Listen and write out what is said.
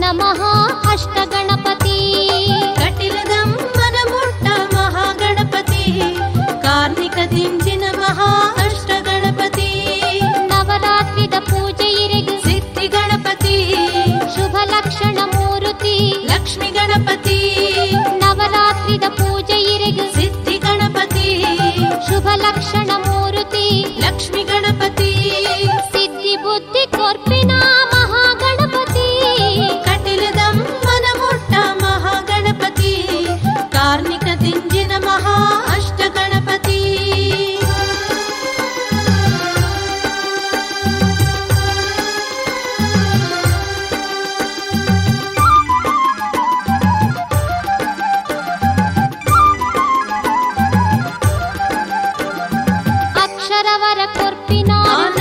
ಮಹಾ ಅಷ್ಟಗಣಪತಿ. ಕಟಿಲದಮ್ಮನ ಮುಟ್ಟ ಮಹಾಗಣಪತಿ, ಕಾರ್ಮಿಕ ದಿಂಜಿನ ಮಹಾ ಅಷ್ಟಗಣಪತಿ. ನವರಾತ್ರಿದ ಪೂಜೆ ಇರೆಗು ಸಿದ್ಧಿ ಗಣಪತಿ, ಶುಭ ಲಕ್ಷಣ ಮೂರುತಿ. ಲಕ್ಷ್ಮಿ ಗಣಪತಿ, ನವರಾತ್ರಿದ ಪೂಜೆ ಇರೆಗು ಸಿದ್ಧಿ ಗಣಪತಿ, ಶುಭ ಲಕ್ಷಣ ಮೂರುತಿ. ಲಕ್ಷ್ಮಿ ಗಣಪತಿ, ಸಿದ್ಧಿ ಬುದ್ಧಿ ಕೊರ್ಪಿನ ಮಹಾಗಣಪತಿ. ಕಟಿಲದಮ್ಮನ ಮುಟ್ಟ ಮಹಾಗಣಪತಿ, ಕಾರ್ಮಿಕ ದಿಂಜಿನ ಮಹಾ ಅಷ್ಟಗಣಪತಿ. ಅಕ್ಷರವರ ಕೊರ್ಪಿನ